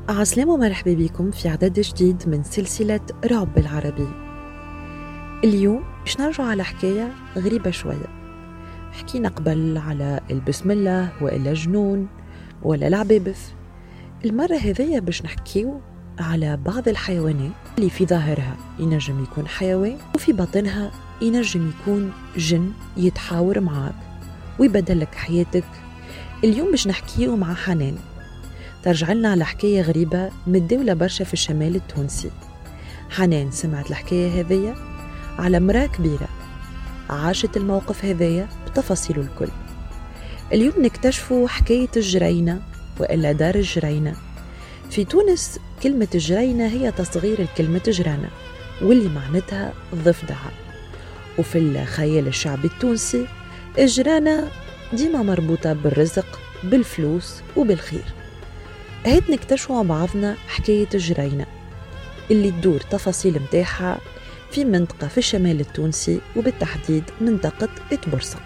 عسلامة ومرحبا بكم في عدد جديد من سلسلة رعب بالعربي. اليوم باش نرجع على حكاية غريبة شوية. حكينا قبل على البسم الله وإلا جنون ولا العبابث. المرة هذية باش نحكيو على بعض الحيوانات اللي في ظاهرها ينجم يكون حيوان وفي باطنها ينجم يكون جن يتحاور معاك ويبدلك حياتك. اليوم باش نحكيو مع حنان، ترجع لنا على حكاية غريبة متداولة برشا في الشمال التونسي. حنان سمعت الحكاية هذية على مرأة كبيرة عاشت الموقف هذية بتفاصيله الكل. اليوم نكتشفوا حكاية الجرينة وإلا دار الجرينة. في تونس كلمة الجرينة هي تصغير الكلمة جرانة واللي معناتها ضفدعة، وفي الخيال الشعبي التونسي الجرانة ديما مربوطة بالرزق بالفلوس وبالخير. هيت نكتشفوا مع بعضنا حكاية الجرينة اللي تدور تفاصيل متاحة في منطقة في الشمال التونسي وبالتحديد منطقة إتبرسق.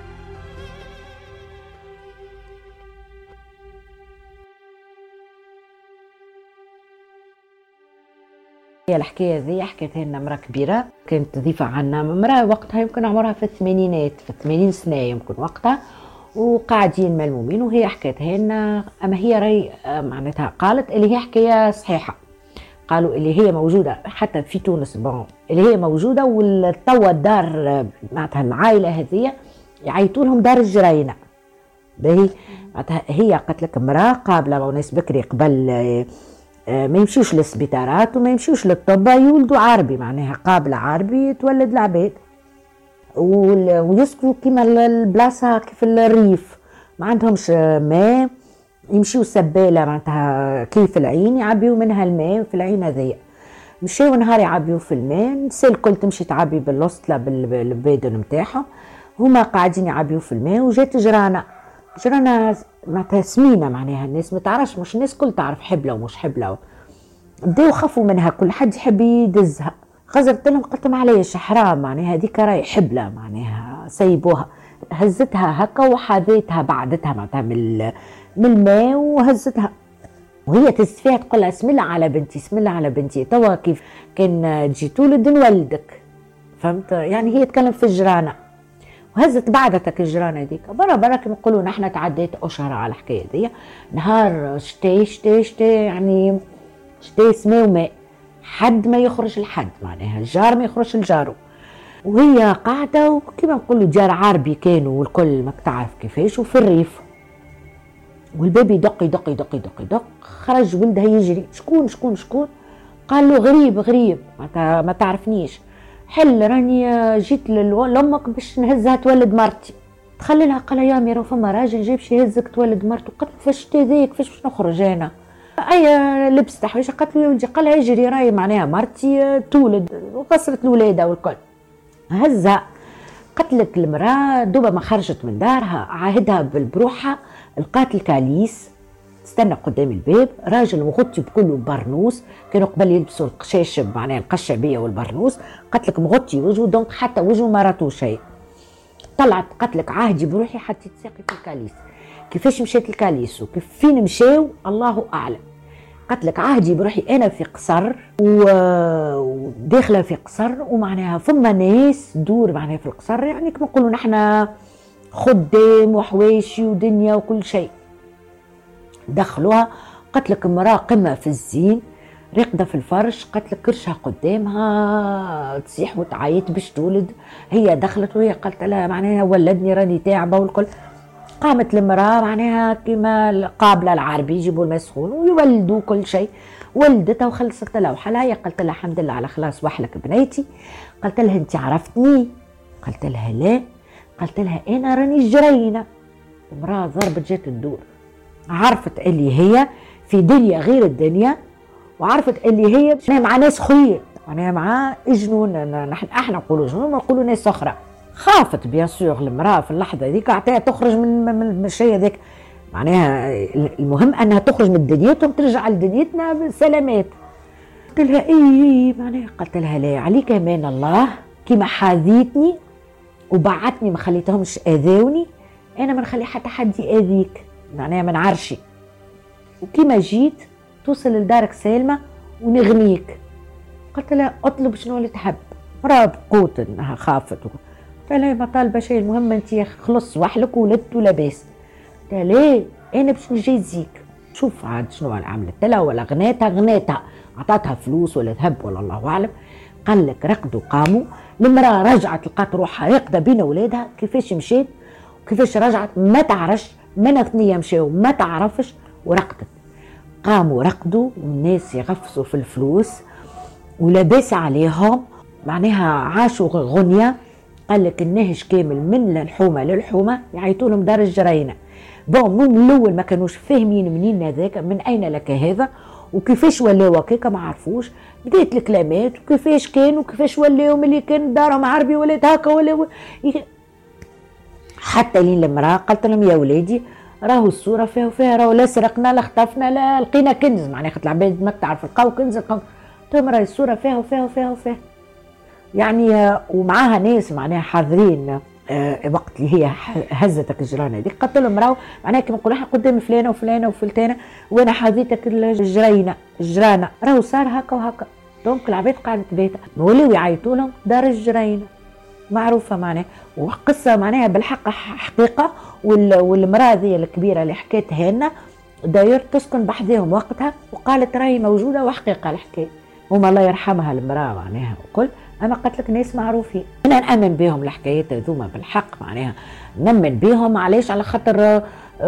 هي الحكاية ذي حكيتها لنا مرأة كبيرة كانت تضيف عنا، مرأة وقتها يمكن عمرها في الثمانينات، في 80 سنة يمكن وقتها، وقاعدين ملمومين وهي حكيتها لنا. أما هي راي معناتها قالت اللي هي حكاية صحيحة، قالوا اللي هي موجودة حتى في تونس، اللي هي موجودة والتوا الدار معناتها العائلة هذه يعيطوا لهم دار الجرينة. باهي معناتها هي قالت لك امرأة قابلة وناس بكري قبل ما يمشيوش للسبيطارات وما يمشيوش للطب، يولدوا عربي، معناها قابلة عربي تولد العباد ويسكنوا كيما البلاصة كيف الريف، ما عندهمش ماء، يمشيوا سبالة معناتها كيف العين يعبيوا منها الماء في العين هذيا. مشيوا نهار يعبيوا في الماء، النساء الكل تمشي تعبي بالوسطلة بالبيدن متاعهم، هما قاعدين يعبيوا في الماء. وجات جرانة معناتها سمينة، معناها الناس ما تعرفش، مش الناس كل تعرف حبلة ومش حبلة، بداوا خافوا منها، كل حد يحب يدزها. غزرت لهم قلت لهم علاش حرام، معناها هذيك راهي حبلة، معناها سيبوها. هزتها هكا وحاذيتها بعدتها معناتها من الماء وهزتها، وهي تستفيها تقول لها اسم الله على بنتي، اسم الله على بنتي، توا كيف كان تجي تولد نولدك، فهمت؟ يعني هي تكلم في الجرانة وهزت بعدتك الجرانة ديك برا كما نقولوا نحن. تعديت أشهر على الحكاية دي، نهار شتي يعني شتي سماء وماء، حد ما يخرج الحد، معناها الجار ما يخرج الجارو، وهي قاعدة وكما نقولوا جار عربي كانوا والكل ما تعرف كيفاش، وفي الريف والبيبي دق خرج ولدها يجري، شكون قال له غريب ما تعرفنيش، حل راني جيت لأمك باش نهزها تولد مرتي. تخلي لها قال يا ميرو فما راجل جاي باش يهزك تولد مرته. قالت فاش تذيك فاش باش نخرج انا، اي لبس تحويشه. قالت له يا ولدي، قال يجري راي معناها مرتي تولد وقصرت الولاده والكل. هزها قتلت المراه دوبا ما خرجت من دارها، عاهدها بروحها، لقات الكاليس استنى قدام الباب، راجل مغطي بكله برنوس، كانوا قبل يلبسوا القشاشب معناها القشابيه والبرنوس، قتلك مغطي وجهه دونك حتى وجهه ما راتو شيء. طلعت قتلك عاهدي بروحي حتى تساقي في الكاليس. كيفاش مشيت الكاليس وكيف فين مشاو الله اعلم. قتلك عاهدي بروحي انا في قصر وداخله في قصر، ومعناها فما ناس دور معناها في القصر، يعني كما نقولوا نحن خدام وحواشي ودنيا وكل شيء. دخلوها قتلك امراه قمه في الزين راقده في الفرش، قتلك كرشها قدامها تصيح وتعيط باش تولد. هي دخلت وهي قالت لها معناها ولدني راني تعبه والكل. قامت المراه معناها كما قابله العربي يجيبوا الماء سخون ويولدوا كل شيء. ولدتها وخلصت لها وحلها. هي قالت لها الحمد لله على خلاص وحلك بنيتي. قالت لها انت عرفتني؟ قالت لها لا. قالت لها انا راني الجرينه. المراه ضربت جات الدور، عرفت اللي هي في دنيا غير الدنيا، وعرفت اللي هي مع ناس خير، يعني مع جنون. نحن احنا نقولوا جنون، نقولوا ناس اخرى. خافت بيان سور المراه في اللحظه ذيك، عطيها تخرج من الشيء هذاك، معناها المهم انها تخرج من دنيتهم ترجع لدنيتنا بسلامات. قلت لها اي معناها، قلت لها لا عليك امان الله، كيما حاذيتني وبعتني ما خليتهمش اذاوني، انا ما نخلي حتى حد ياذيك، معناها ما نعرشي. وكيما جيت توصل لدارك سالمة ونغنيك. قلت لها اطلب شنو اللي تحب. مرة بقوت انها خافت. قلت لها ما طالبة شيء، المهم انت خلص وحلك وولدت ولاباس. قلت لها ليه انا باش نجي نجيزيك. شوف عاد شنو عملت لها، ولا غنيتها عطاتها فلوس ولا ذهب ولا الله اعلم. قال لك رقدوا قاموا، المراه رجعت لقات روحها راقده بين اولادها. كيفاش مشيت وكيفاش رجعت ما تعرفش، من اثنين مشاو ما تعرفش ورقدت. قاموا رقدوا والناس يغفصوا في الفلوس ولاباس عليهم، معناها عاشوا غنية. قال لك النهج كامل من الحومة للحومة يعيطوا لهم دار الجرينة. من الاول ما كانوش فاهمين منين هذاك، من اين لك هذا وكيفاش ولاو هكاك ما عرفوش. بدات الكلامات وكيفاش كان وكيفاش ولاو ملي كان دارهم عربي ولات هكا ولا حتى لين المراه قالت لهم يا ولادي راهو الصوره فيها راهو لا سرقنا لا خطفنا لا لقينا كنز، معناها خاطر العباد ما تعرف لقاو كنز راهي الصوره فيها يعني. ومعاها ناس معناها حاضرين وقت اللي هي هزتك الجرانه هذيك. قلت لهم راهو معناها كيما نقولوا احنا قدام فلانه وفلانه وفلتانه وانا حاذيتك الجرانه راهو صار هكا وهكا. دونك العباد قاعده تبات ولاو يعيطوا لهم دار الجرينه معروفه معناها. وقصه معناها بالحق حقيقه. والمراه ذي الكبيره اللي حكيتها لنا داير تسكن بحذاهم وقتها وقالت راهي موجوده وحقيقه الحكايه. هما الله يرحمها المراه معناها وكل، اما قالت لك ناس معروفين. انا نامن بهم الحكايات هذوما بالحق معناها نامن بهم. علاش؟ على خاطر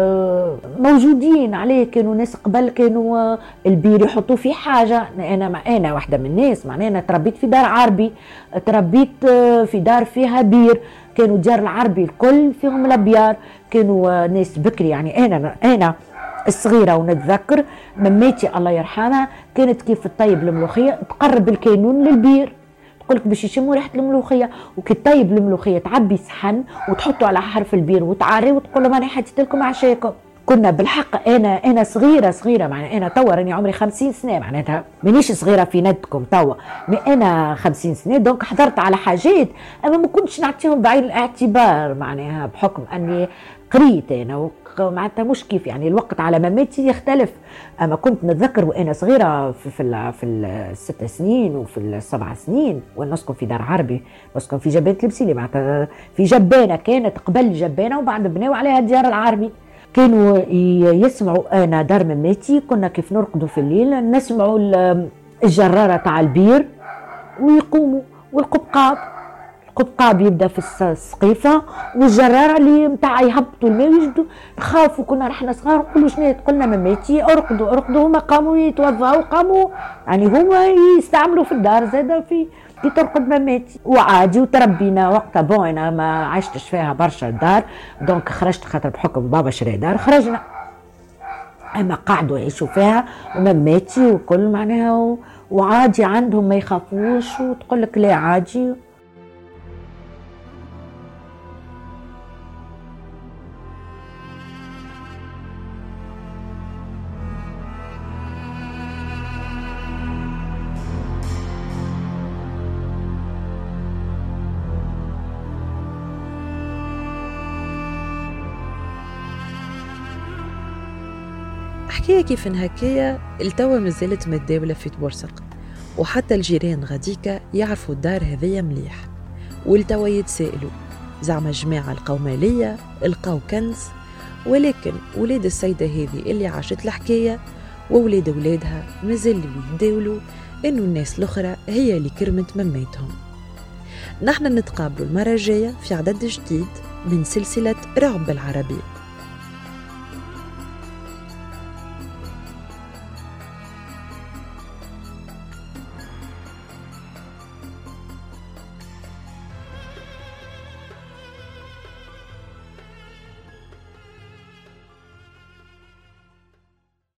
موجودين عليه. كانوا ناس قبل كانوا البير يحطوا فيه حاجه. انا واحده من الناس معناها انا تربيت في دار عربي، تربيت في دار فيها بير. كانوا ديار العربي الكل فيهم الابيار، كانوا ناس بكري. يعني انا الصغيرة ونتذكر مماتي الله يرحمها كانت كيف الطيب الملوخية تقرب الكانون للبير، تقولك باش يشموا ريحة الملوخية. وكي طيب الملوخية تعبي صحن وتحطوا على حرف البير وتعاري وتقول لهم انا حطيت لكم عشاكم. كنا بالحق انا صغيرة معناها انا توا راني عمري 50 سنة معناتها مانيش صغيرة في ندكم توا، انا 50 سنة دونك حضرت على حاجات اما ما كنتش نعطيهم بعين الاعتبار معناها بحكم اني قريت انا معناتها مش كيف يعني الوقت على مماتي يختلف. اما كنت نتذكر وانا صغيره في الست سنين وفي السبع سنين وانا نسكن في دار عربي، نسكن في جبانه البسيلي معناتها في جبانه كانت قبل جبانه وبعد بناو عليها الديار العربي. كانوا يسمعوا انا دار مماتي كنا كيف نرقدوا في الليل نسمعوا الجراره تاع البير ويقوموا القبقاب يبدا في السقيفه والجراره اللي نتاع يهبطوا الماء ويجدوا نخافوا. كنا رحنا صغار نقولوا شنو تقولنا مماتي ارقدوا هما قاموا يتوضاوا قاموا يعني هما يستعملوا في الدار زاده في كي ترقد مماتي وعادي. وتربينا وقتها انا ما عشتش فيها برشا الدار دونك خرجت خاطر بحكم بابا شري دار خرجنا، اما قعدوا يعيشوا فيها ومماتي وكل معناها وعادي عندهم ما يخافوش وتقول لك لا عادي. حكاية كيف هكايا التوا مازالت متداولة في تبورسق، وحتى الجيران غاديكا يعرفوا الدار هذيا مليح، والتوا يتسائلوا زعما جماعة لقاو مالية لقاو كنز. ولكن ولاد السيدة هذه اللي عاشت الحكاية وولاد ولادها مازالوا يتداولوا انه الناس الاخرى هي اللي كرمت مماتهم. نحن نتقابلوا المرة الجاية في عدد جديد من سلسلة رعب العربي.